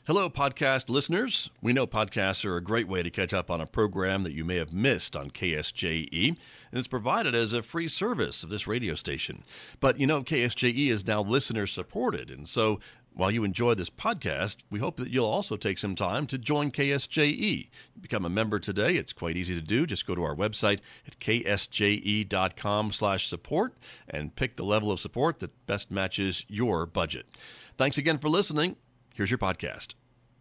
Hello, podcast listeners. We know podcasts are a great way to catch up on a program that you may have missed on KSJE, and it's provided as a free service of this radio station. But you know, KSJE is now listener supported, and so while you enjoy this podcast, we hope that you'll also take some time to join KSJE. Become a member today. It's quite easy to do. Just go to our website at ksje.com/support and pick the level of support that best matches your budget. Thanks again for listening. Here's your podcast.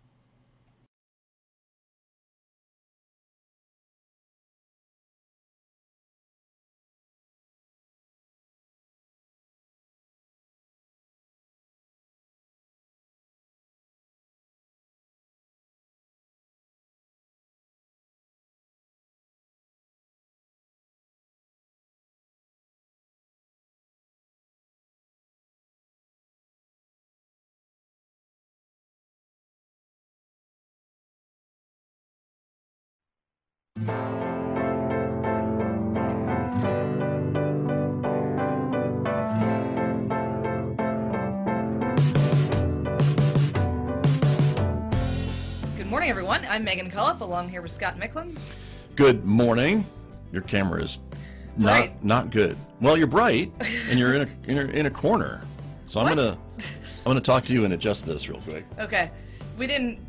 Good morning, everyone. I'm Megan Cullip, along here with Scott Micklem. Good morning. Your camera is not good. Well, you're bright, and you're in a corner. So I'm gonna talk to you and adjust this real quick. Okay, we didn't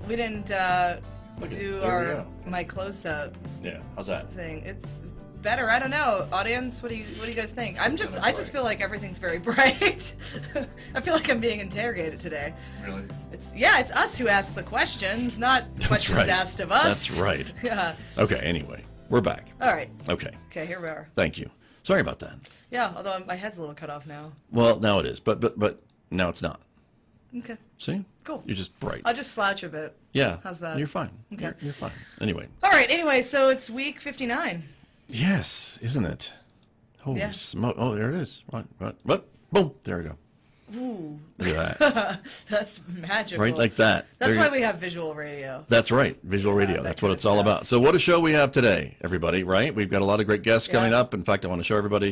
do my close-up. Yeah, how's that thing? It's better. I don't know. Audience, what do you guys think? I just feel like everything's very bright. I feel like I'm being interrogated today. Really? It's us who asks the questions, not questions asked of us. That's right. Yeah. Okay. Anyway, we're back. All right. Okay. Okay. Here we are. Thank you. Sorry about that. Yeah. Although my head's a little cut off now. Well, now it is, but now it's not. Okay. See? Cool. You're just bright. I'll just slouch a bit. Yeah. How's that? You're fine. Okay. You're fine. Anyway. All right. Anyway, so it's week 59. Yes, isn't it? Holy smoke! Oh, there it is. Right. Boom! There we go. Ooh. Look at that. That's magical. Right, like that. That's why we have visual radio. That's right, visual radio. That's what it's all about. So what a show we have today, everybody, right? We've got a lot of great guests coming up. In fact, I want to show everybody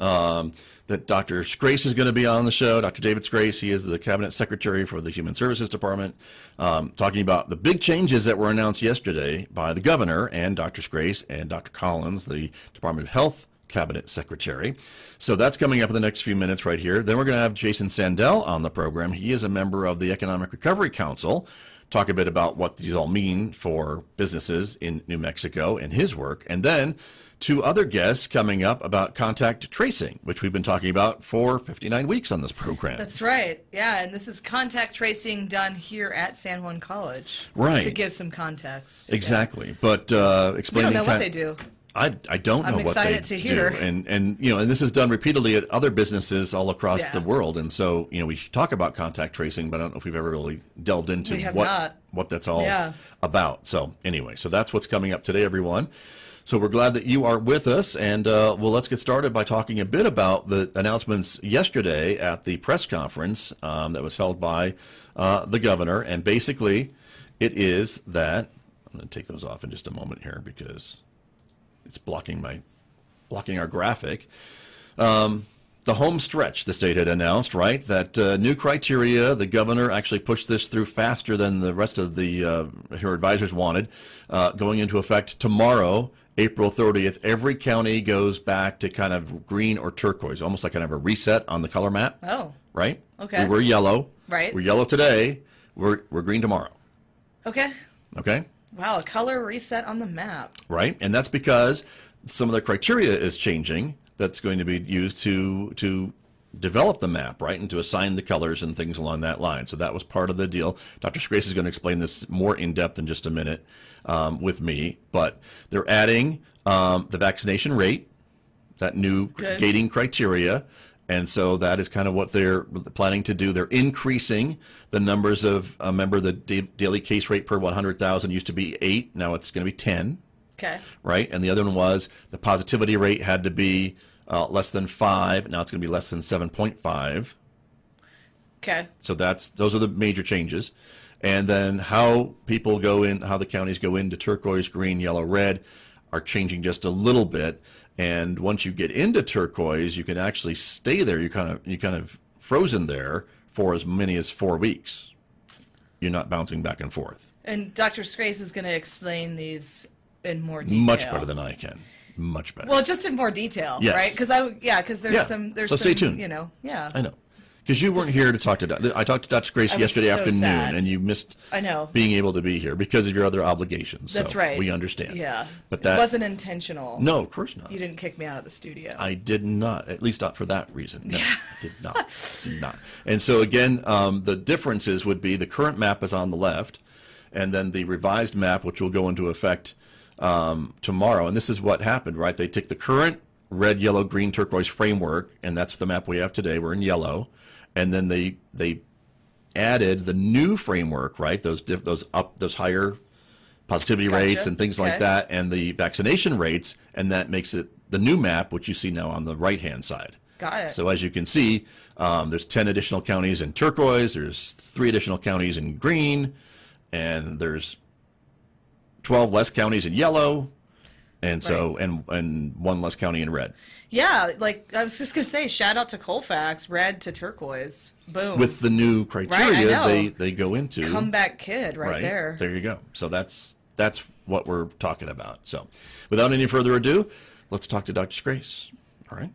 that Dr. Scrace is going to be on the show. Dr. David Scrace, he is the Cabinet Secretary for the Human Services Department, talking about the big changes that were announced yesterday by the governor and Dr. Scrace and Dr. Collins, the Department of Health Cabinet Secretary. So that's coming up in the next few minutes right here. Then we're going to have Jason Sandell on the program. He is a member of the Economic Recovery Council. Talk a bit about what these all mean for businesses in New Mexico and his work. And then two other guests coming up about contact tracing, which we've been talking about for 59 weeks on this program. That's right. Yeah, and this is contact tracing done here at San Juan College. Right. To give some context. Exactly. Yeah. But explaining... We don't know what they do. I don't know what they excited to hear. do, and this is done repeatedly at other businesses all across the world, and so we talk about contact tracing, but I don't know if we've ever really delved into what that's all about. So anyway, so that's what's coming up today, everyone. So we're glad that you are with us, and let's get started by talking a bit about the announcements yesterday at the press conference that was held by the governor, and basically it is that I'm going to take those off in just a moment here because it's blocking our graphic. The home stretch, the state had announced, right, that new criteria, the governor actually pushed this through faster than the rest of her advisors wanted, going into effect tomorrow, April 30th. Every county goes back to kind of green or turquoise, almost like kind of a reset on the color map. Oh. Right? Okay. We're yellow. Right. We're yellow today. We're green tomorrow. Okay. Okay? Wow, a color reset on the map. Right, and that's because some of the criteria is changing that's going to be used to develop the map, right, and to assign the colors and things along that line. So that was part of the deal. Dr. Scrace is going to explain this more in depth in just a minute with me, but they're adding the vaccination rate, that new gating criteria. And so that is kind of what they're planning to do. They're increasing the numbers of, remember the daily case rate per 100,000 used to be 8. Now it's going to be 10. Okay. Right? And the other one was the positivity rate had to be less than 5. Now it's going to be less than 7.5. Okay. So those are the major changes. And then how people go in, how the counties go into turquoise, green, yellow, red are changing just a little bit. And once you get into turquoise, you can actually stay there. You kind of frozen there for as many as 4 weeks. you're not bouncing back and forth. And Dr. Scrace is going to explain these in more detail. Much better than I can. Much better. Well, just in more detail, yes. Right? Because there's some. So stay tuned. Yeah. I know. Because you weren't here to talk to. I talked to Dr. Grace yesterday afternoon, sad. and you missed. I know. Being able to be here because of your other obligations. That's so right. We understand. Yeah. But that it wasn't intentional. No, of course not. You didn't kick me out of the studio. I did not. At least not for that reason. No, I did not. Did not. And so again, the differences would be the current map is on the left, and then the revised map, which will go into effect tomorrow. And this is what happened, right? They took the current red, yellow, green, turquoise framework, and that's the map we have today. We're in yellow. And then they added the new framework, right? Those higher positivity rates and things like that, and the vaccination rates, and that makes it the new map, which you see now on the right-hand side. Got it. So as you can see, there's 10 additional counties in turquoise, there's 3 additional counties in green, and there's 12 less counties in yellow, and so and 1 less county in red. Yeah, like I was just gonna say, shout out to Colfax, red to turquoise, boom. With the new criteria, they go into comeback kid right there. There you go. So that's what we're talking about. So, without any further ado, let's talk to Dr. Scrace. All right.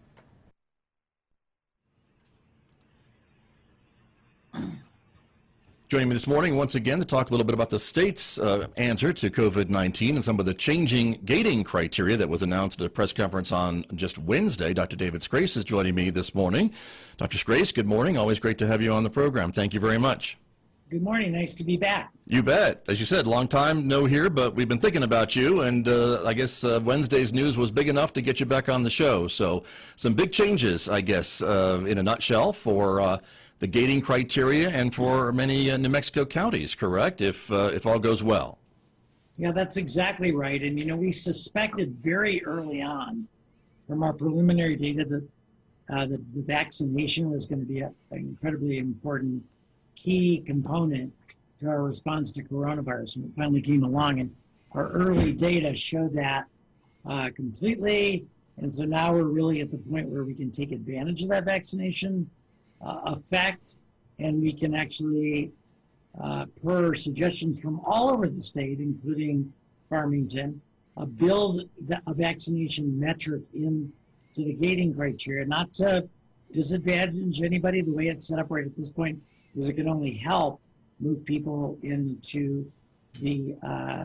Joining me this morning once again to talk a little bit about the state's answer to COVID-19 and some of the changing gating criteria that was announced at a press conference on just Wednesday. Dr. David Scrace is joining me this morning. Dr. Scrace, good morning. Always great to have you on the program. Thank you very much. Good morning. Nice to be back. You bet. As you said, long time no here, but we've been thinking about you, and I guess Wednesday's news was big enough to get you back on the show. So some big changes, I guess, in a nutshell for the gating criteria and for many New Mexico counties, correct, if all goes well? Yeah, that's exactly right. And, we suspected very early on from our preliminary data that the vaccination was going to be an incredibly important key component to our response to coronavirus. And it finally came along, and our early data showed that completely. And so now we're really at the point where we can take advantage of that vaccination effect, and we can actually, per suggestions from all over the state, including Farmington, build a vaccination metric into the gating criteria, not to disadvantage anybody. The way it's set up right at this point is it can only help move people into the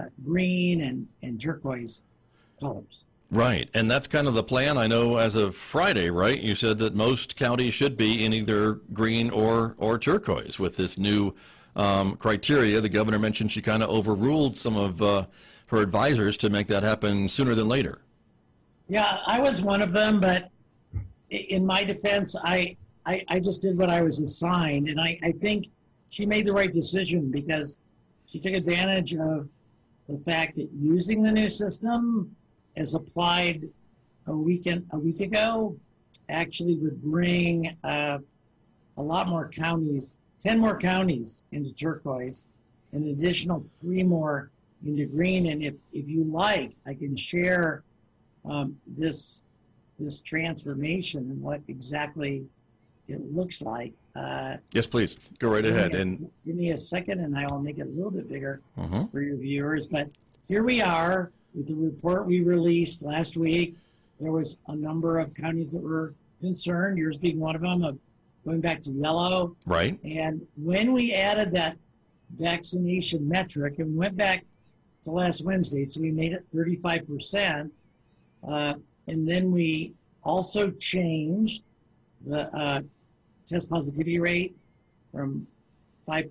green and turquoise colors. Right, and that's kind of the plan. I know as of Friday, right, you said that most counties should be in either green or turquoise with this new criteria. The governor mentioned she kind of overruled some of her advisors to make that happen sooner than later. Yeah, I was one of them, but in my defense, I just did what I was assigned, and I think she made the right decision because she took advantage of the fact that using the new system as applied a week ago actually would bring a lot more counties, 10 more counties into turquoise, an additional 3 more into green. And if you like, I can share this transformation and what exactly it looks like. Yes, please. Go right ahead. Give me a second and I will make it a little bit bigger for your viewers. But here we are with the report we released last week. There was a number of counties that were concerned, yours being one of them, of going back to yellow. Right. And when we added that vaccination metric and went back to last Wednesday, so we made it 35%, and then we also changed the test positivity rate from 5%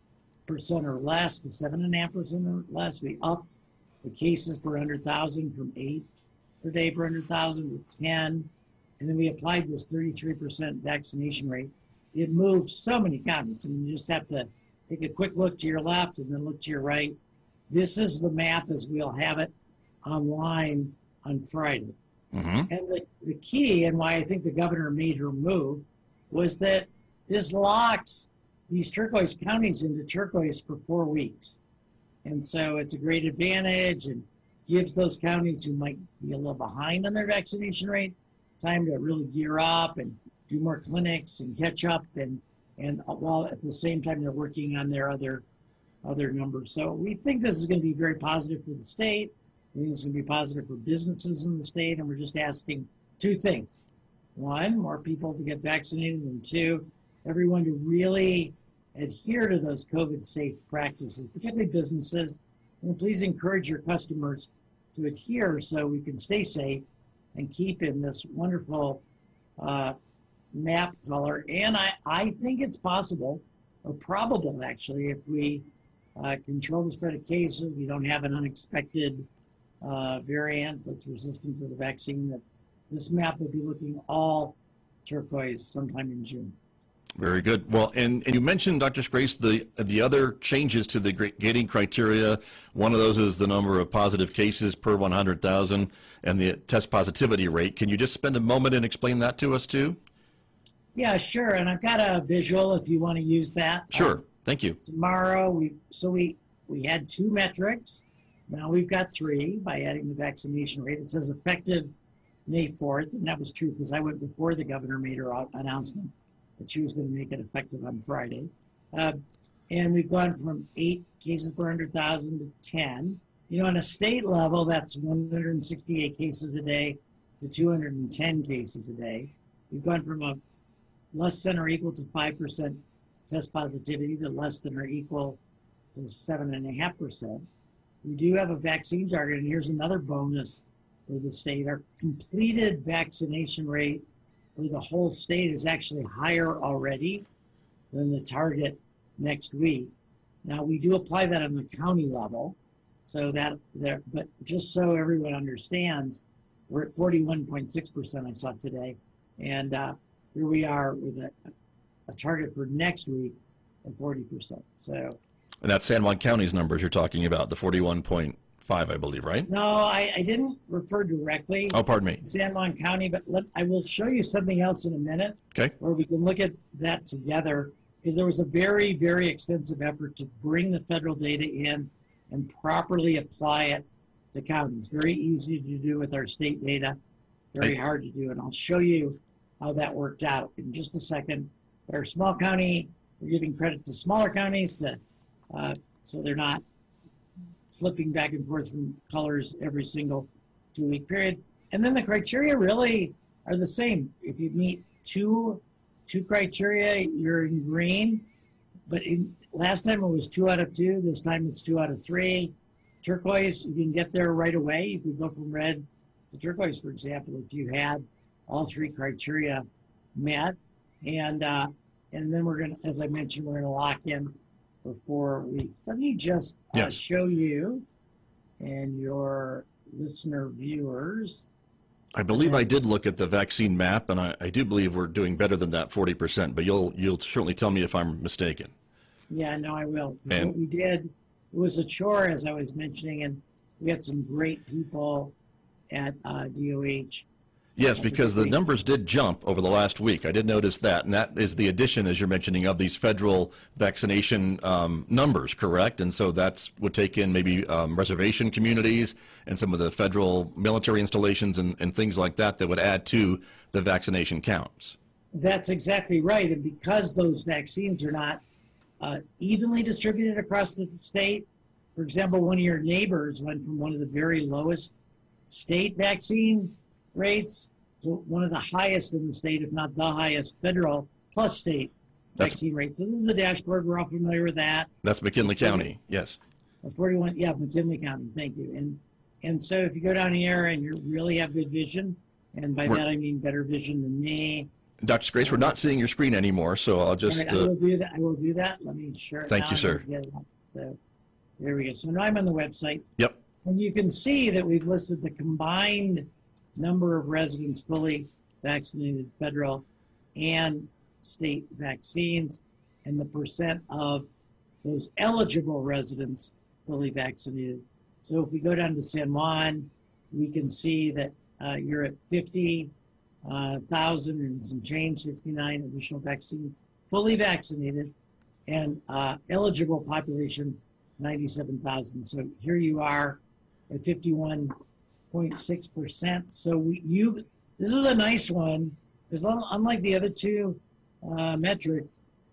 or less to 7.5% or less. We upped the cases per 100,000 from 8 per day per 100,000 to 10. And then we applied this 33% vaccination rate. It moved so many counties. I mean, you just have to take a quick look to your left and then look to your right. This is the map as we'll have it online on Friday. And the key, and why I think the governor made her move, was that this locks these turquoise counties into turquoise for 4 weeks. And so it's a great advantage and gives those counties who might be a little behind on their vaccination rate time to really gear up and do more clinics and catch up and and while at the same time they're working on their other numbers. So we think this is going to be very positive for the state. We think it's going to be positive for businesses in the state, and we're just asking two things. One, more people to get vaccinated, and two, everyone to really adhere to those COVID-safe practices, particularly businesses. And please encourage your customers to adhere so we can stay safe and keep in this wonderful map color. And I think it's possible, or probable actually, if we control the spread of cases, we don't have an unexpected variant that's resistant to the vaccine, that this map will be looking all turquoise sometime in June. Very good. Well, and you mentioned, Dr. Scrace, the other changes to the gating criteria. One of those is the number of positive cases per 100,000 and the test positivity rate. Can you just spend a moment and explain that to us too? Yeah, sure. And I've got a visual if you want to use that. Sure. Thank you. Tomorrow, we had 2 metrics. Now we've got 3 by adding the vaccination rate. It says effective May 4th, and that was true because I went before the governor made her announcement that she was going to make it effective on Friday. And we've gone from 8 cases per 100,000 to 10. On a state level, that's 168 cases a day to 210 cases a day. We've gone from a less than or equal to 5% test positivity to less than or equal to 7.5%. We do have a vaccine target, and here's another bonus for the state. Our completed vaccination rate for the whole state is actually higher already than the target next week. Now, we do apply that on the county level, but just so everyone understands, we're at 41.6%, I saw today, and here we are with a target for next week at 40%. So, and that's San Juan County's numbers you're talking about, the 41.5, I believe, right? No, I didn't refer directly. Oh, pardon me. San Juan County, but I will show you something else in a minute. Okay. Where we can look at that together, because there was a very, very extensive effort to bring the federal data in and properly apply it to counties. Very easy to do with our state data, very hard to do, and I'll show you how that worked out in just a second. But our small county, we're giving credit to smaller counties so they're not flipping back and forth from colors every single 2-week period. And then the criteria really are the same. If you meet two criteria, you're in green. But last time it was 2 out of 2. This time it's 2 out of 3. Turquoise, you can get there right away. You could go from red to turquoise, for example, if you had all 3 criteria met. And then we're going to, as I mentioned, we're going to lock in for 4 weeks. Let me just show you and your listener viewers. I believe I did look at the vaccine map, and I do believe we're doing better than that 40%, but you'll certainly tell me if I'm mistaken. Yeah, no, I will. And what we did, it was a chore, as I was mentioning, and we had some great people at DOH. Yes, because the numbers did jump over the last week. I did notice that, and that is the addition, as you're mentioning, of these federal vaccination numbers, correct? And so that would take in maybe reservation communities and some of the federal military installations and things like that would add to the vaccination counts. That's exactly right. And because those vaccines are not evenly distributed across the state, for example, one of your neighbors went from one of the very lowest state vaccine rates to one of the highest in the state, if not the highest federal plus state vaccine rate. So this is a dashboard. We're all familiar with that. That's McKinley County, yes. 41, yeah, McKinley County. Thank you. And so if you go down here and you really have good vision, and by that I mean better vision than me. Dr. Scrace, we're not seeing your screen anymore, so I'll just. Right, I will do that. I will do that. Let me share it. Thank you, sir. So there we go. So now I'm on the website. Yep. And you can see that we've listed the combined number of residents fully vaccinated, federal and state vaccines, and the percent of those eligible residents fully vaccinated. So if we go down to San Juan, we can see that you're at 50,000 and some change, 69 additional vaccines, fully vaccinated, and eligible population, 97,000. So here you are at 51.6%. So this is a nice one, because unlike the other 2 metrics,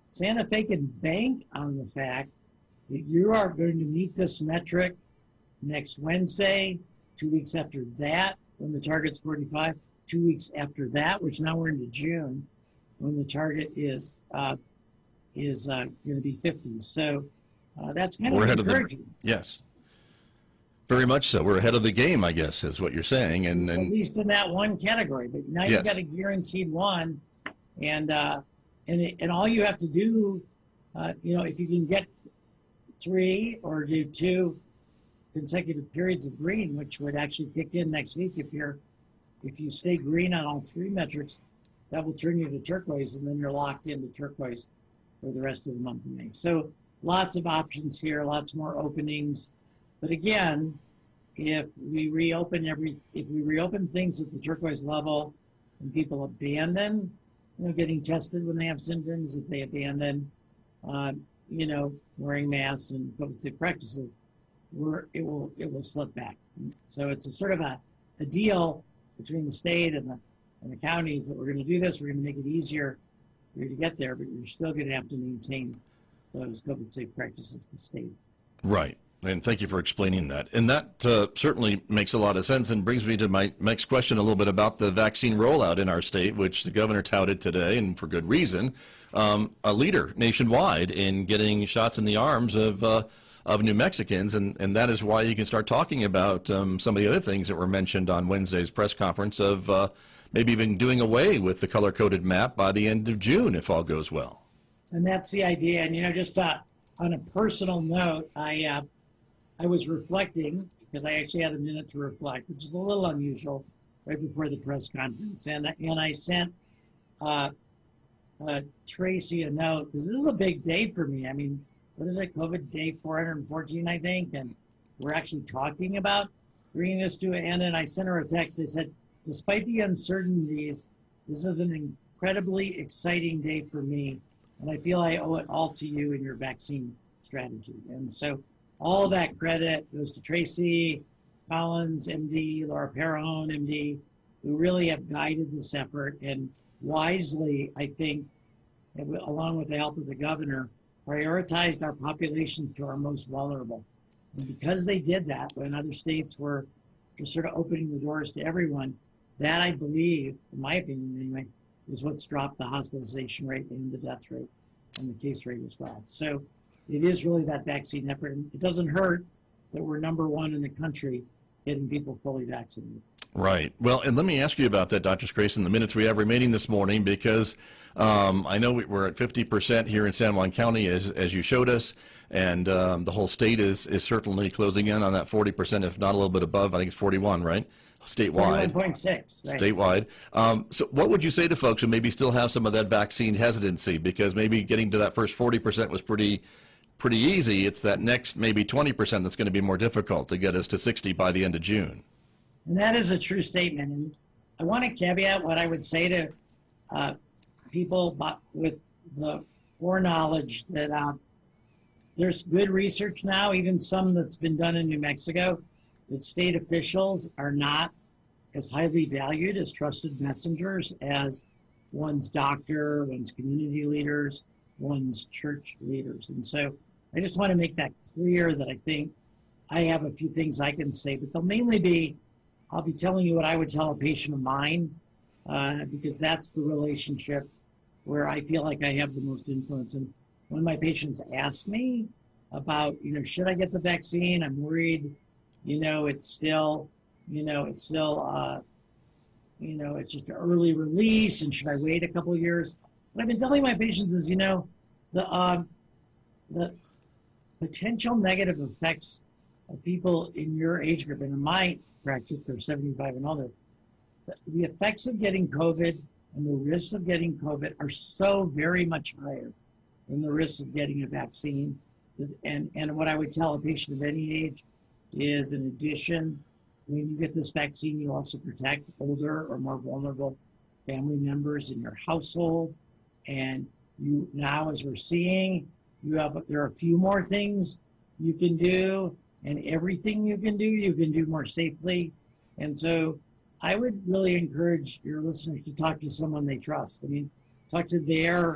Santa Fe can bank on the fact that you are going to meet this metric next Wednesday, 2 weeks after that, when the target's 45, 2 weeks after that, which now we're into June, when the target is going to be 50. So that's kind of encouraging. Yes. Very much so. We're ahead of the game, I guess, is what you're saying. And at least in that one category. But now you've got a guaranteed one. And all you have to do, if you can get 3 or do 2 consecutive periods of green, which would actually kick in next week if you stay green on all 3 metrics, that will turn you to turquoise, and then you're locked into turquoise for the rest of the month of May. So lots of options here, lots more openings. But again, if we reopen things at the turquoise level and people abandon, getting tested when they have symptoms, if they abandon, wearing masks and COVID-safe practices, it will slip back. So it's a sort of a deal between the state and the counties that we're going to do this. We're going to make it easier for you to get there, but you're still going to have to maintain those COVID-safe practices to stay. Right. And thank you for explaining that. And that certainly makes a lot of sense and brings me to my next question a little bit about the vaccine rollout in our state, which the governor touted today, and for good reason, a leader nationwide in getting shots in the arms of New Mexicans. And that is why you can start talking about some of the other things that were mentioned on Wednesday's press conference of maybe even doing away with the color-coded map by the end of June, if all goes well. And that's the idea. And, just on a personal note, I was reflecting, because I actually had a minute to reflect, which is a little unusual, right before the press conference. And I sent Tracy a note, because this is a big day for me. I mean, what is it, COVID day 414, I think? And we're actually talking about bringing this to an end. And I sent her a text. I said, despite the uncertainties, this is an incredibly exciting day for me. And I feel I owe it all to you and your vaccine strategy. And so all of that credit goes to Tracy Collins, MD, Laura Perrone, MD, who really have guided this effort and wisely, I think, along with the help of the governor, prioritized our populations to our most vulnerable. And because they did that, when other states were just sort of opening the doors to everyone, that I believe, in my opinion anyway, is what's dropped the hospitalization rate and the death rate and the case rate as well. So it is really that vaccine effort. And it doesn't hurt that we're #1 in the country getting people fully vaccinated. Right. Well, and let me ask you about that, Dr. Scrase, in the minutes we have remaining this morning, because I know we're at 50% here in San Juan County, as you showed us, and the whole state is certainly closing in on that 40%, if not a little bit above. I think it's 41, right? Statewide. 41.6. Right. Statewide. So what would you say to folks who maybe still have some of that vaccine hesitancy? Because maybe getting to that first 40% was pretty easy. It's that next maybe 20% that's going to be more difficult to get us to 60 by the end of June. And that is a true statement. And I want to caveat what I would say to people with the foreknowledge that there's good research now, even some that's been done in New Mexico, that state officials are not as highly valued as trusted messengers as one's doctor, one's community leaders, one's church leaders. And so I just want to make that clear that I think I have a few things I can say, but they'll mainly be, I'll be telling you what I would tell a patient of mine, because that's the relationship where I feel like I have the most influence. And when my patients ask me about, should I get the vaccine? I'm worried, it's still, it's just an early release, and should I wait a couple of years? What I've been telling my patients is, the potential negative effects of people in your age group, and in my practice, they're 75 and older, the effects of getting COVID and the risks of getting COVID are so very much higher than the risks of getting a vaccine. And what I would tell a patient of any age is, in addition, when you get this vaccine, you also protect older or more vulnerable family members in your household. And you now, as we're seeing, there are a few more things you can do, and everything you can do more safely. And so I would really encourage your listeners to talk to someone they trust. I mean, talk to their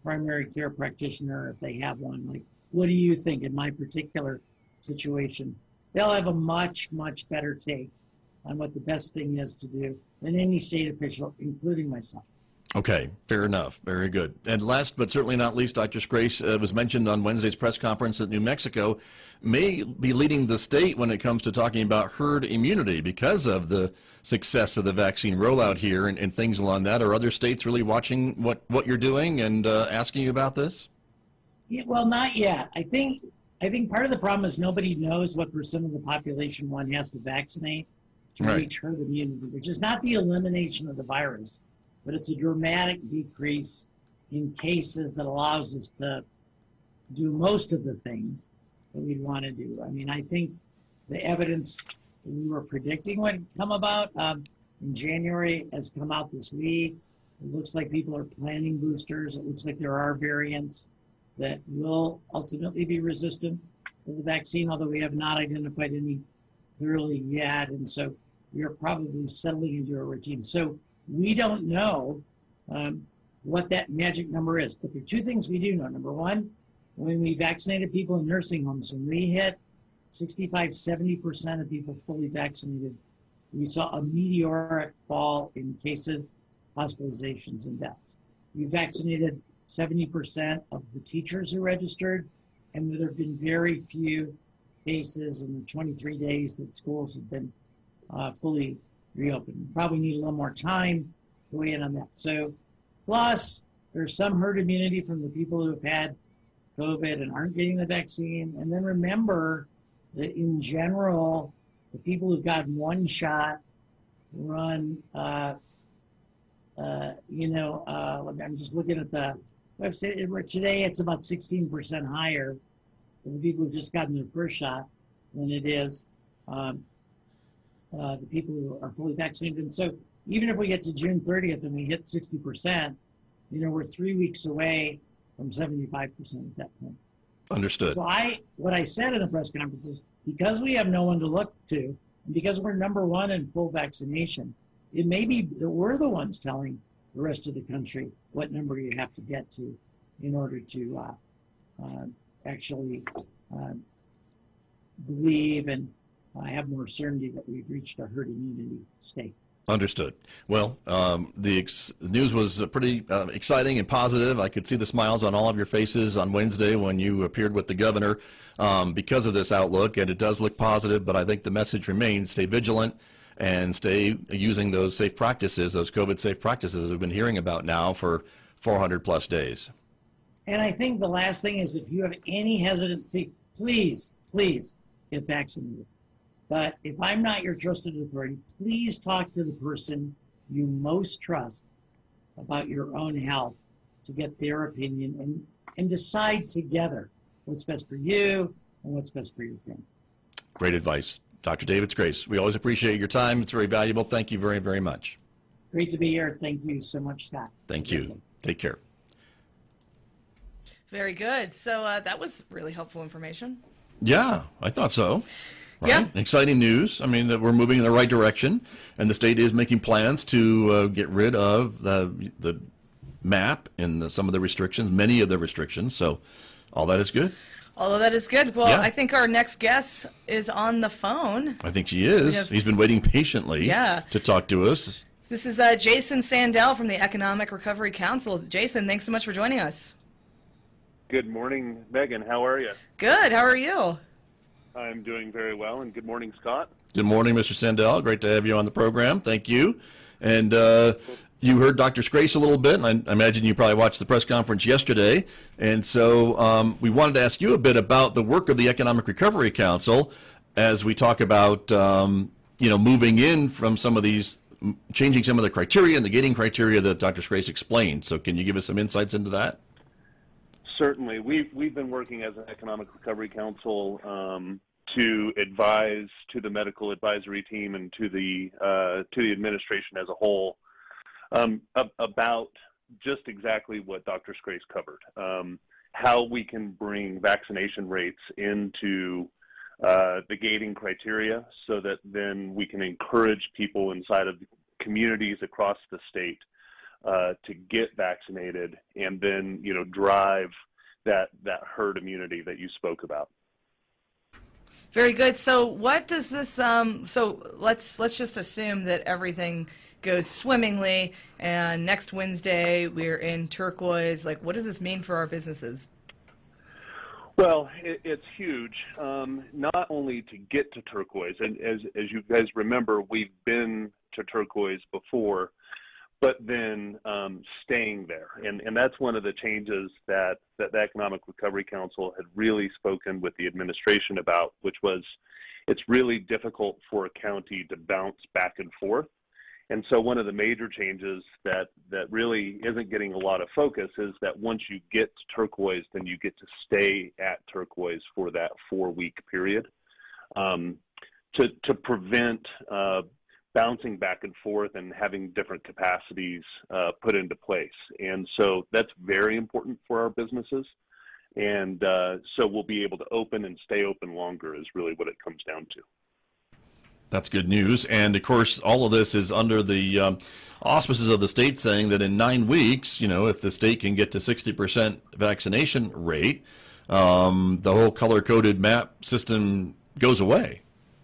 primary care practitioner, if they have one, like, what do you think in my particular situation? They'll have a much, much better take on what the best thing is to do than any state official, including myself. Okay, fair enough. Very good. And last but certainly not least, Dr. Scrase was mentioned on Wednesday's press conference that New Mexico may be leading the state when it comes to talking about herd immunity because of the success of the vaccine rollout here and things along that. Are other states really watching what you're doing and asking you about this? Yeah, well, not yet. I think part of the problem is nobody knows what percent of the population one has to vaccinate to reach herd immunity, which is not the elimination of the virus, but it's a dramatic decrease in cases that allows us to do most of the things that we'd want to do. I mean, I think the evidence that we were predicting would come about in January has come out this week. It looks like people are planning boosters. It looks like there are variants that will ultimately be resistant to the vaccine, although we have not identified any clearly yet. And so we are probably settling into a routine. So we don't know what that magic number is, but there are two things we do know. Number one, when we vaccinated people in nursing homes, when we hit 65, 70% of people fully vaccinated, we saw a meteoric fall in cases, hospitalizations, and deaths. We vaccinated 70% of the teachers who registered, and there have been very few cases in the 23 days that schools have been fully reopened. We probably need a little more time to weigh in on that. So, plus, there's some herd immunity from the people who have had COVID and aren't getting the vaccine. And then remember that in general, the people who've gotten one shot run, I'm just looking at the website. Today, it's about 16% higher for the people who've just gotten their first shot than it is the people who are fully vaccinated. And so even if we get to June 30th and we hit 60%, we're 3 weeks away from 75% at that point. Understood. So what I said in the press conference is because we have no one to look to, and because we're number one in full vaccination, it may be that we're the ones telling the rest of the country what number you have to get to in order to actually believe and have more certainty that we've reached a herd immunity state. Understood. Well, the news was pretty exciting and positive. I could see the smiles on all of your faces on Wednesday when you appeared with the governor because of this outlook, and it does look positive, but I think the message remains stay vigilant and stay using those safe practices, those COVID safe practices we've been hearing about now for 400 plus days. And I think the last thing is if you have any hesitancy, please get vaccinated. But if I'm not your trusted authority, please talk to the person you most trust about your own health to get their opinion and decide together what's best for you and what's best for your family. Great advice. Dr. David Scrase, we always appreciate your time. It's very valuable. Thank you very, very much. Great to be here. Thank you so much, Scott. Thank you. Take care. Very good. So that was really helpful information. Yeah, I thought so. Right? Yeah. Exciting news. I mean, that we're moving in the right direction, and the state is making plans to get rid of the MAP and some of the restrictions, many of the restrictions. So all that is good. All of that is good. Well, yeah. I think our next guest is on the phone. I think she is. He's been waiting patiently to talk to us. This is Jason Sandell from the Economic Recovery Council. Jason, thanks so much for joining us. Good morning, Megan. How are you? Good. How are you? I'm doing very well, and good morning, Scott. Good morning, Mr. Sandell. Great to have you on the program. Thank you. And you heard Dr. Scrase a little bit, and I imagine you probably watched the press conference yesterday. And so we wanted to ask you a bit about the work of the Economic Recovery Council as we talk about, moving in from some of these, changing some of the criteria and the gating criteria that Dr. Scrase explained. So can you give us some insights into that? Certainly. We've been working as an Economic Recovery Council to advise to the medical advisory team and to the administration as a whole about just exactly what Dr. Scrase covered, how we can bring vaccination rates into the gating criteria so that then we can encourage people inside of the communities across the state to get vaccinated and then, drive that herd immunity that you spoke about. Very good. So what does this, so let's just assume that everything goes swimmingly and next Wednesday we're in turquoise. Like, what does this mean for our businesses? Well, it's huge, not only to get to turquoise, and as you guys remember, we've been to turquoise before, but then staying there. And that's one of the changes that the Economic Recovery Council had really spoken with the administration about, which was it's really difficult for a county to bounce back and forth. And so one of the major changes that really isn't getting a lot of focus is that once you get to turquoise, then you get to stay at turquoise for that 4-week period to prevent bouncing back and forth and having different capacities put into place. And so that's very important for our businesses. And so we'll be able to open and stay open longer is really what it comes down to. That's good news. And, of course, all of this is under the auspices of the state saying that in 9 weeks, if the state can get to 60% vaccination rate, the whole color-coded map system goes away.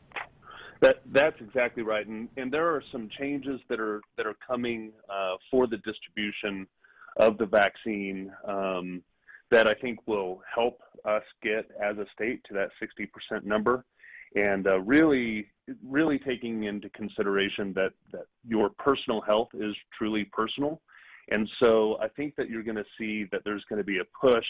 That's exactly right. And there are some changes that are coming for the distribution of the vaccine that I think will help us get as a state to that 60% number. And really taking into consideration that your personal health is truly personal. And so I think that you're going to see that there's going to be a push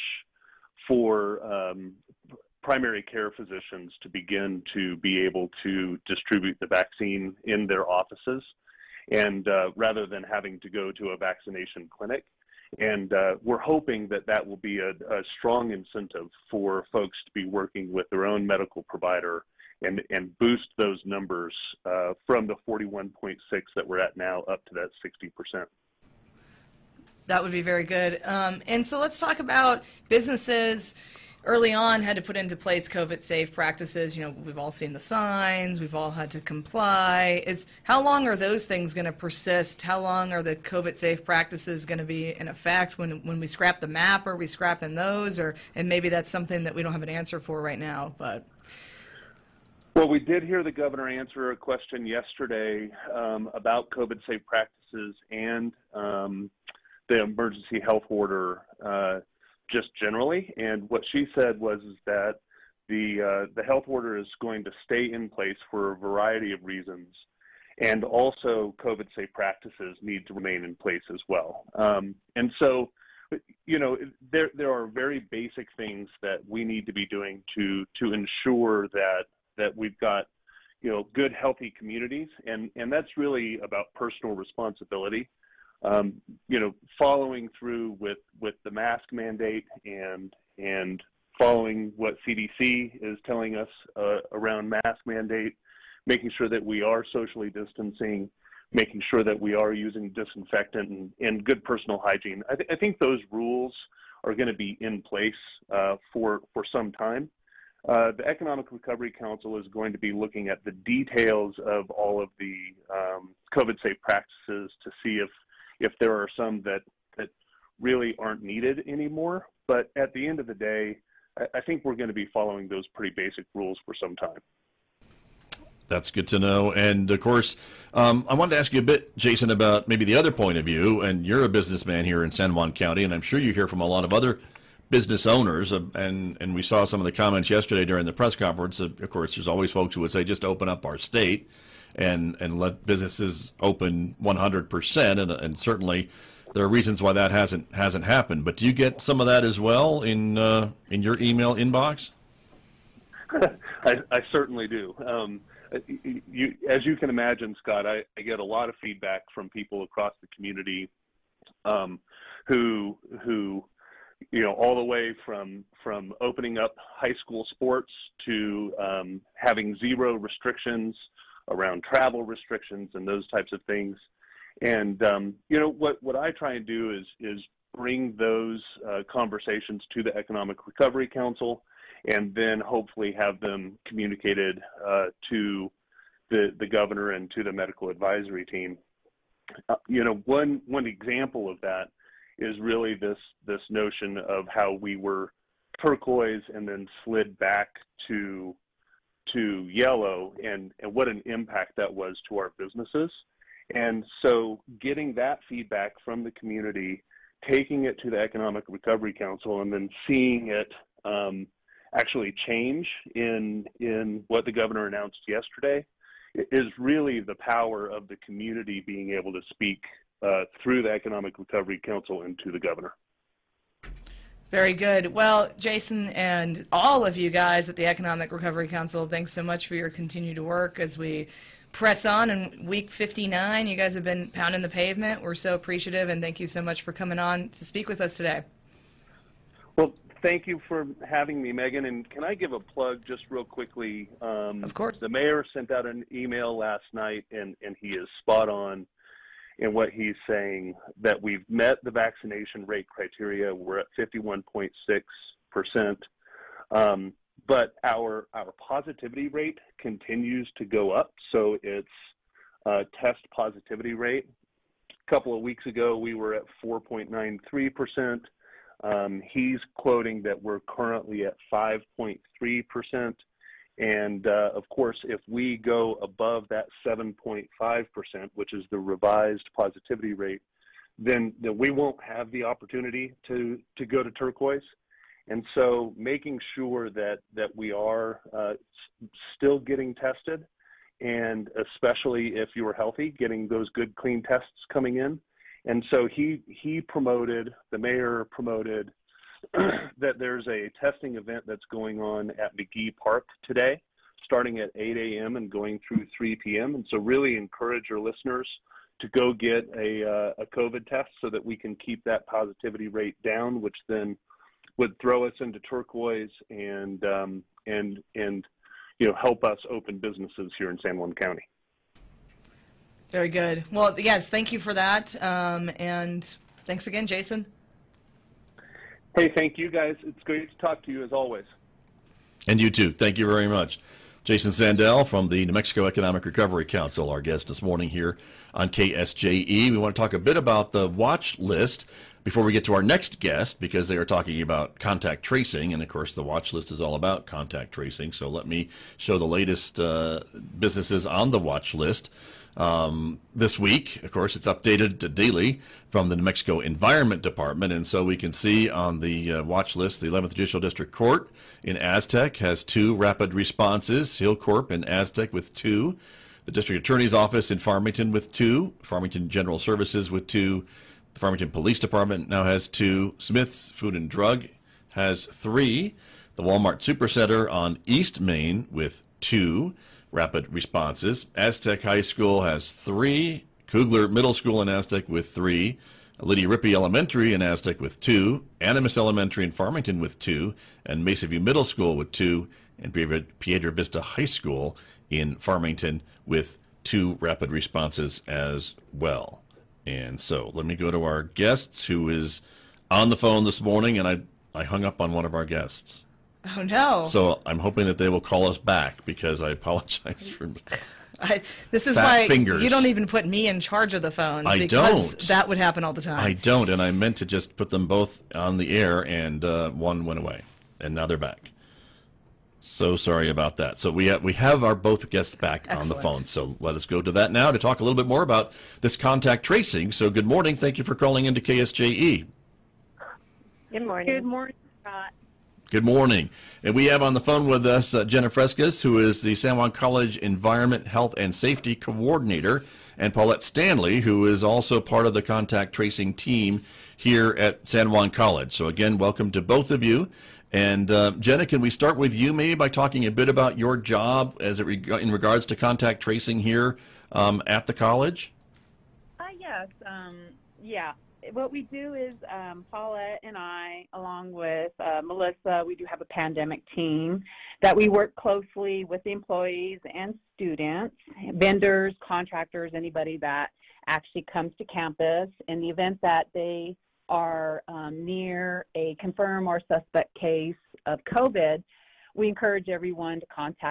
for primary care physicians to begin to be able to distribute the vaccine in their offices, and rather than having to go to a vaccination clinic. And we're hoping that will be a strong incentive for folks to be working with their own medical provider and boost those numbers from the 41.6 that we're at now up to that 60%. That would be very good. And so let's talk about businesses. Early on had to put into place COVID-safe practices. We've all seen the signs. We've all had to comply. How long are those things going to persist? How long are the COVID-safe practices going to be in effect when we scrap the map? Are we scrapping those? And maybe that's something that we don't have an answer for right now. But well, we did hear the governor answer a question yesterday about COVID-safe practices and the emergency health order just generally. And what she said was that the health order is going to stay in place for a variety of reasons, and also COVID-safe practices need to remain in place as well. And so, there are very basic things that we need to be doing to ensure that we've got, good, healthy communities. And that's really about personal responsibility. Following through with the mask mandate and following what CDC is telling us around mask mandate, making sure that we are socially distancing, making sure that we are using disinfectant and good personal hygiene. I think those rules are going to be in place for some time. The Economic Recovery Council is going to be looking at the details of all of the COVID-safe practices to see if there are some that really aren't needed anymore. But at the end of the day, I think we're going to be following those pretty basic rules for some time. That's good to know. And, of course, I wanted to ask you a bit, Jason, about maybe the other point of view. And you're a businessman here in San Juan County, and I'm sure you hear from a lot of other business owners, and we saw some of the comments yesterday during the press conference. Of course, there's always folks who would say just open up our state and let businesses open 100%, and certainly there are reasons why that hasn't happened. But do you get some of that as well in your email inbox? I certainly do. As you can imagine, Scott, I get a lot of feedback from people across the community who all the way from opening up high school sports to having zero restrictions around travel restrictions and those types of things. And what I try and do is bring those conversations to the Economic Recovery Council, and then hopefully have them communicated to the governor and to the medical advisory team. one example of that is really this notion of how we were turquoise and then slid back to yellow, and what an impact that was to our businesses. And so getting that feedback from the community, taking it to the Economic Recovery Council, and then seeing it actually change in what the governor announced yesterday is really the power of the community being able to speak through the Economic Recovery Council and to the governor. Very good. Well, Jason and all of you guys at the Economic Recovery Council, thanks so much for your continued work as we press on in week 59. You guys have been pounding the pavement. We're so appreciative, and thank you so much for coming on to speak with us today. Well, thank you for having me, Megan. And can I give a plug just real quickly? Of course. The mayor sent out an email last night, and he is spot on in what he's saying, that we've met the vaccination rate criteria. We're at 51.6%. But our positivity rate continues to go up. So it's test positivity rate. A couple of weeks ago, we were at 4.93%. He's quoting that we're currently at 5.3%. And of course, if we go above that 7.5%, which is the revised positivity rate, then we won't have the opportunity to go to turquoise. And so making sure that we are still getting tested, and especially if you are healthy, getting those good, clean tests coming in. And so the mayor promoted that there's a testing event that's going on at McGee Park today, starting at 8 a.m. and going through 3 p.m. And so really encourage your listeners to go get a COVID test so that we can keep that positivity rate down, which then would throw us into turquoise and help us open businesses here in San Juan County. Very good. Well, yes, thank you for that. And thanks again, Jason. Hey, thank you, guys. It's great to talk to you, as always. And you too. Thank you very much. Jason Sandell from the New Mexico Economic Recovery Council, our guest this morning here on KSJE. We want to talk a bit about the watch list before we get to our next guest, because they are talking about contact tracing. And, of course, the watch list is all about contact tracing. So let me show the latest businesses on the watch list. This week, of course, it's updated daily from the New Mexico Environment Department, and so we can see on the watch list, the 11th Judicial District Court in Aztec has 2 rapid responses, Hillcorp in Aztec with 2, the District Attorney's Office in Farmington with 2, Farmington General Services with 2, the Farmington Police Department now has 2, Smith's Food and Drug has 3, the Walmart Supercenter on East Main with 2 rapid responses. Aztec High School has 3, Kugler Middle School in Aztec with 3, Lydia Rippey Elementary in Aztec with 2, Animas Elementary in Farmington with 2, and Mesa View Middle School with 2, and Piedra Vista High School in Farmington with 2 rapid responses as well. And so let me go to our guests, who is on the phone this morning, and I hung up on one of our guests. Oh, no. So I'm hoping that they will call us back, because I apologize for this is fat why fingers. You don't even put me in charge of the phones. I because don't. That would happen all the time. I don't, and I meant to just put them both on the air, and one went away, and now they're back. So sorry about that. So we have our both guests back on the phone. So let us go to that now to talk a little bit more about this contact tracing. So good morning. Thank you for calling into KSJE. Good morning. Good morning, Scott. Good morning. And we have on the phone with us Jenna Frescas, who is the San Juan College Environment, Health, and Safety Coordinator, and Paulette Stanley, who is also part of the contact tracing team here at San Juan College. So again, welcome to both of you. And Jenna, can we start with you maybe by talking a bit about your job in regards to contact tracing here at the college? Yes. Yeah. What we do is Paulette and I, along with Melissa, we do have a pandemic team that we work closely with the employees and students, vendors, contractors, anybody that actually comes to campus. In the event that they are near a confirmed or suspect case of COVID, we encourage everyone to contact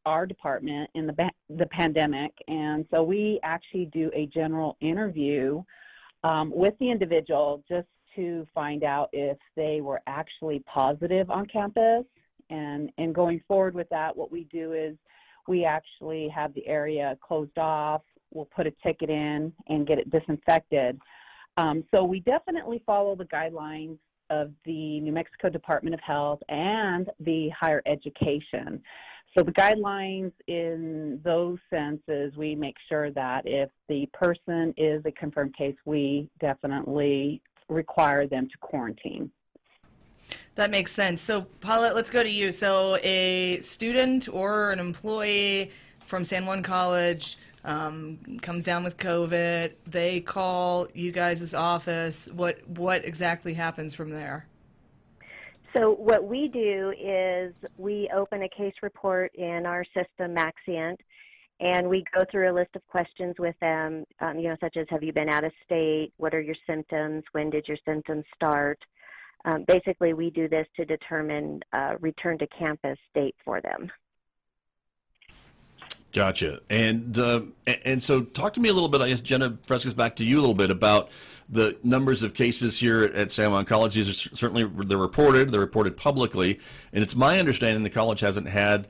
our department in the pandemic. And so we actually do a general interview with the individual just to find out if they were actually positive on campus. And going forward with that, what we do is we actually have the area closed off. We'll put a ticket in and get it disinfected. So we definitely follow the guidelines of the New Mexico Department of Health and the higher education. So the guidelines in those senses, we make sure that if the person is a confirmed case, we definitely require them to quarantine. That makes sense. So Paulette, let's go to you. So a student or an employee from San Juan College comes down with COVID. They call you guys' office. What exactly happens from there? So what we do is we open a case report in our system, Maxient, and we go through a list of questions with them, such as, have you been out of state? What are your symptoms? When did your symptoms start? Basically, we do this to determine return to campus date for them. Gotcha. And so talk to me a little bit, I guess, Jenna Frescas, back to you a little bit about the numbers of cases here at San Juan College. These are certainly, they're reported publicly, and it's my understanding the college hasn't had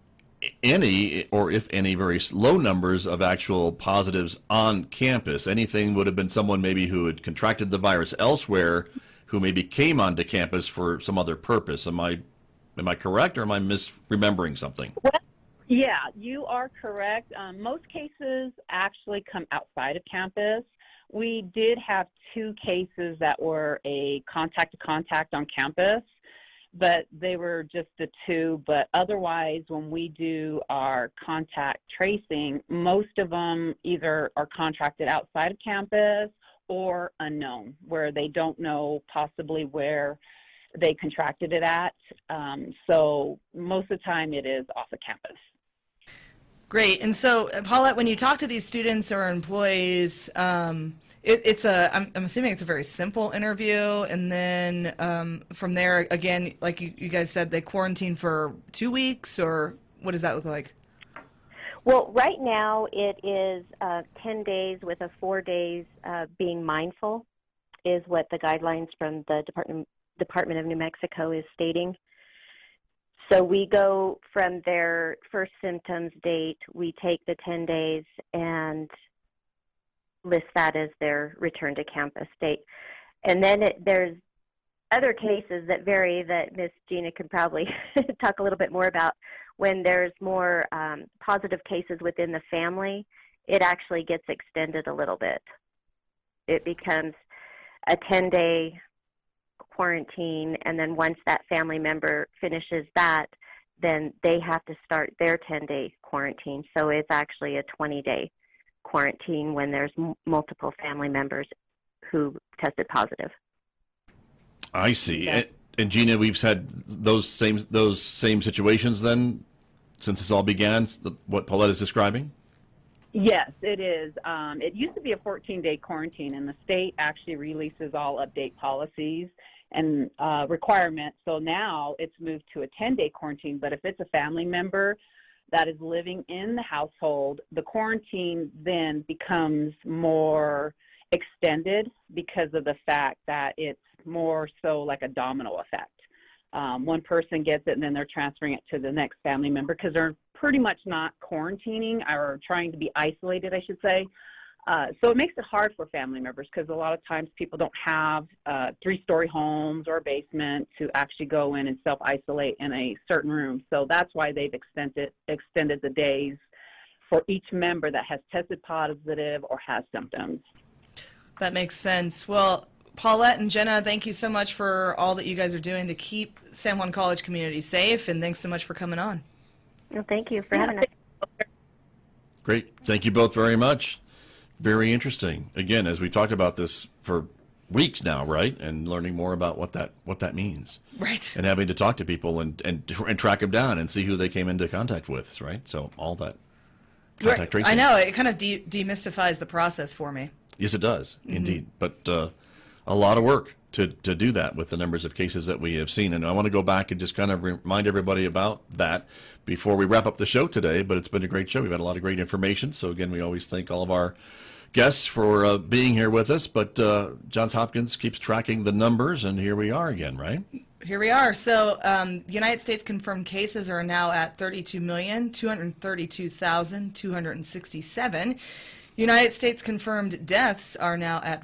any, or if any, very low numbers of actual positives on campus. Anything would have been someone maybe who had contracted the virus elsewhere, who maybe came onto campus for some other purpose. Am I correct, or am I misremembering something? Well, yeah, you are correct. Most cases actually come outside of campus. We did have 2 cases that were a contact-to-contact on campus, but they were just the 2. But otherwise, when we do our contact tracing, most of them either are contracted outside of campus or unknown, where they don't know possibly where they contracted it at. So most of the time it is off of campus. Great. And so, Paulette, when you talk to these students or employees, I'm assuming it's a very simple interview, and then from there, again, like you guys said, they quarantine for 2 weeks, or what does that look like? Well, right now it is 10 days with a 4 days being mindful is what the guidelines from the Department of New Mexico is stating. So we go from their first symptoms date, we take the 10 days and list that as their return to campus date. And then there's other cases that vary that Ms. Gina could probably talk a little bit more about. When there's more positive cases within the family, it actually gets extended a little bit. It becomes a 10-day quarantine, and then once that family member finishes that, then they have to start their 10-day quarantine. So it's actually a 20-day quarantine when there's multiple family members who tested positive. I see. Yeah. And Gina, we've had those same situations then since this all began, what Paulette is describing? Yes, it is. It used to be a 14-day quarantine, and the state actually releases all update policies and requirements. So now it's moved to a 10-day quarantine. But if it's a family member that is living in the household, the quarantine then becomes more extended because of the fact that it's more so like a domino effect. One person gets it and then they're transferring it to the next family member because they're pretty much not quarantining or trying to be isolated, I should say. So it makes it hard for family members because a lot of times people don't have 3-story homes or a basement to actually go in and self-isolate in a certain room. So that's why they've extended the days for each member that has tested positive or has symptoms. That makes sense. Well, Paulette and Jenna, thank you so much for all that you guys are doing to keep San Juan College community safe, and thanks so much for coming on. Well, thank you for having us. Great. Thank you both very much. Very interesting. Again, as we talked about this for weeks now, right? And learning more about what that means. Right. And having to talk to people and track them down and see who they came into contact with, right? So all that contact tracing. I know. It kind of demystifies the process for me. Yes, it does. Mm-hmm. Indeed. But a lot of work. to do that with the numbers of cases that we have seen. And I want to go back and just kind of remind everybody about that before we wrap up the show today. But it's been a great show. We've had a lot of great information. So again, we always thank all of our guests for being here with us. But Johns Hopkins keeps tracking the numbers, and here we are again, right? Here we are. So United States confirmed cases are now at 32,232,267. United States confirmed deaths are now at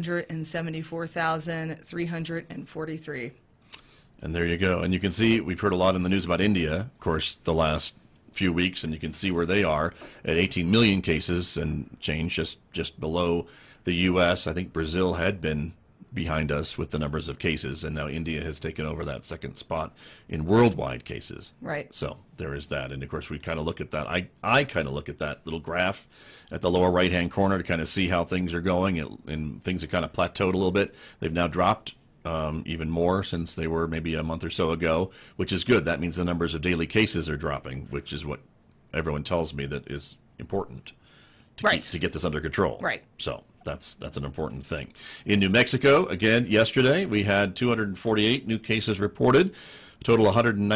574,343. And there you go. And you can see, we've heard a lot in the news about India, of course, the last few weeks, and you can see where they are at 18 million cases and change, just below the U.S. I think Brazil had been behind us with the numbers of cases, and now India has taken over that second spot in worldwide cases. Right. So there is that. And of course, we kind of look at that. I kind of look at that little graph at the lower right-hand corner to kind of see how things are going, and things have kind of plateaued a little bit. They've now dropped even more since they were maybe a month or so ago, which is good. That means the numbers of daily cases are dropping, which is what everyone tells me that is important to get this under control. Right. So that's an important thing. In New Mexico, again, yesterday, we had 248 new cases reported, total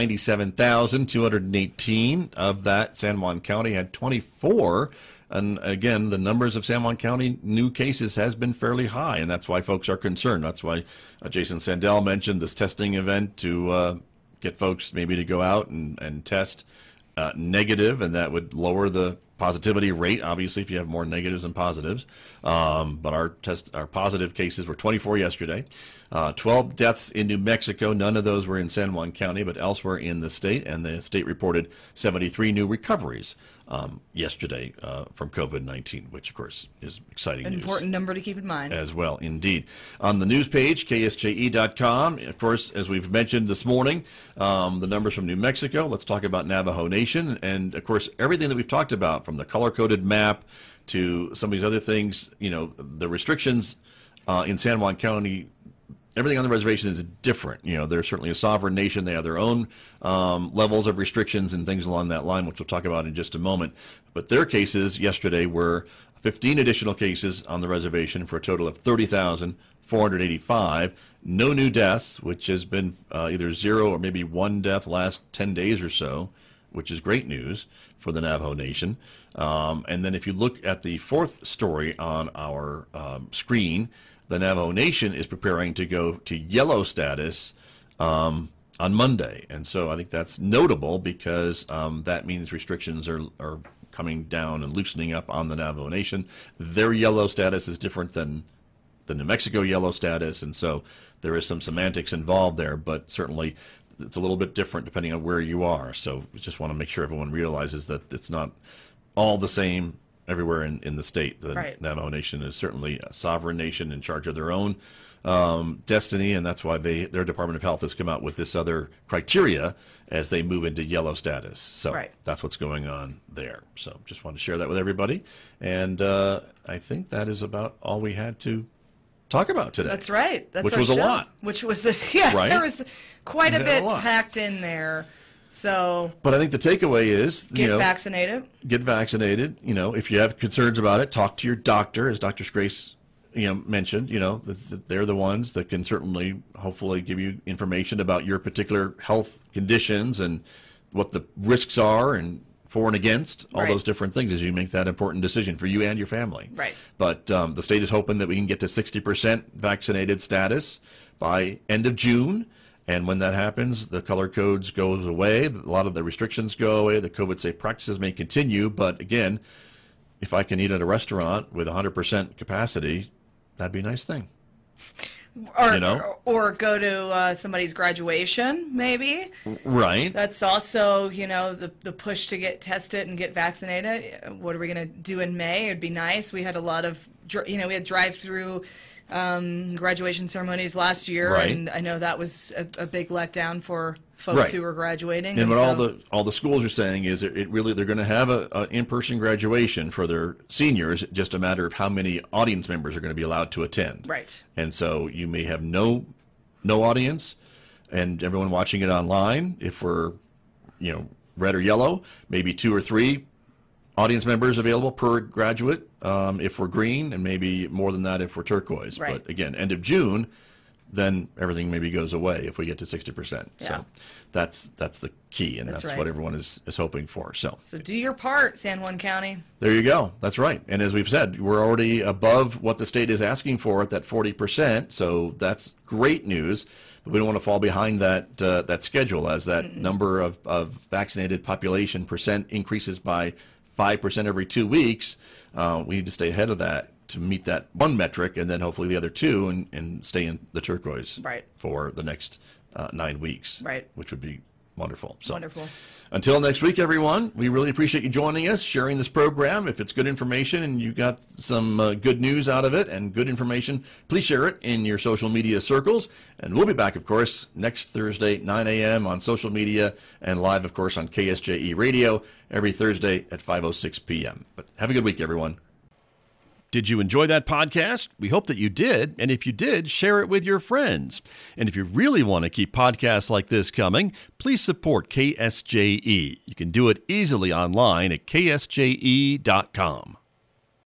197,218. Of that, San Juan County had 24. And again, the numbers of San Juan County new cases has been fairly high, and that's why folks are concerned. That's why Jason Sandell mentioned this testing event to get folks maybe to go out and test negative, and that would lower the positivity rate, obviously, if you have more negatives than positives. But our positive cases were 24 yesterday. 12 deaths in New Mexico. None of those were in San Juan County, but elsewhere in the state. And the state reported 73 new recoveries yesterday from COVID-19, which, of course, is exciting news. An important number to keep in mind. As well, indeed. On the news page, ksje.com, of course, as we've mentioned this morning, the numbers from New Mexico. Let's talk about Navajo Nation. And, of course, everything that we've talked about, from the color-coded map to some of these other things, the restrictions in San Juan County, everything on the reservation is different. They're certainly a sovereign nation. They have their own levels of restrictions and things along that line, which we'll talk about in just a moment. But their cases yesterday were 15 additional cases on the reservation for a total of 30,485. No new deaths, which has been either zero or maybe one death last 10 days or so, which is great news for the Navajo Nation. And then if you look at the fourth story on our screen, the Navajo Nation is preparing to go to yellow status on Monday. And so I think that's notable because that means restrictions are coming down and loosening up on the Navajo Nation. Their yellow status is different than the New Mexico yellow status, and so there is some semantics involved there, but certainly it's a little bit different depending on where you are. So we just want to make sure everyone realizes that it's not all the same everywhere in the state. The Navajo Nation is certainly a sovereign nation in charge of their own destiny, and that's why their Department of Health has come out with this other criteria as they move into yellow status. So that's what's going on there. So just wanted to share that with everybody. And I think that is about all we had to talk about today. That's right. That's which was a lot. Which was, there was quite a bit packed in there. So, but I think the takeaway is, get vaccinated. Get vaccinated. If you have concerns about it, talk to your doctor, as Dr. Grace, mentioned. They're the ones that can certainly, hopefully, give you information about your particular health conditions and what the risks are and for and against, all those different things as you make that important decision for you and your family. Right. But the state is hoping that we can get to 60% vaccinated status by end of June. And when that happens, the color codes goes away. A lot of the restrictions go away. The COVID-safe practices may continue. But again, if I can eat at a restaurant with 100% capacity, that'd be a nice thing. Or go to somebody's graduation, maybe. Right. That's also, the push to get tested and get vaccinated. What are we going to do in May? It'd be nice. We had a lot of, we had drive-through graduation ceremonies last year, and I know that was a big letdown for folks who were graduating. And what all the schools are saying is they're going to have an in-person graduation for their seniors, just a matter of how many audience members are going to be allowed to attend. Right. And so you may have no audience, and everyone watching it online, if we're red or yellow, maybe 2 or 3 audience members available per graduate if we're green, and maybe more than that if we're turquoise. Right. But again, end of June, then everything maybe goes away if we get to 60%. Yeah. So that's the key, and that's right. What everyone is hoping for. So do your part, San Juan County. There you go. That's right. And as we've said, we're already above what the state is asking for at that 40%. So that's great news. But we don't want to fall behind that schedule as that number of vaccinated population percent increases by 5% every 2 weeks. We need to stay ahead of that to meet that one metric, and then hopefully the other two, and stay in the turquoise for the next 9 weeks, which would be wonderful. So, wonderful. Until next week, everyone, we really appreciate you joining us, sharing this program. If it's good information and you got some good news out of it and good information, please share it in your social media circles. And we'll be back, of course, next Thursday, 9 a.m. on social media, and live, of course, on KSJE Radio every Thursday at 5:06 p.m. But have a good week, everyone. Did you enjoy that podcast? We hope that you did. And if you did, share it with your friends. And if you really want to keep podcasts like this coming, please support KSJE. You can do it easily online at ksje.com.